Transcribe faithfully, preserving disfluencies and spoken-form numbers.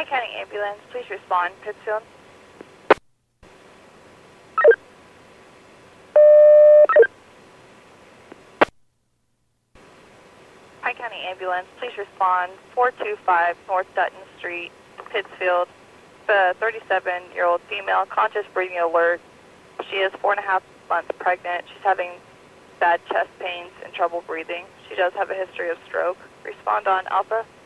Pike County Ambulance, please respond. Pittsfield. Pike County Ambulance, please respond. four two five North Dutton Street, Pittsfield. The thirty-seven-year-old female, conscious breathing alert. She is four and a half months pregnant. She's having bad chest pains and trouble breathing. She does have a history of stroke. Respond on Alpha.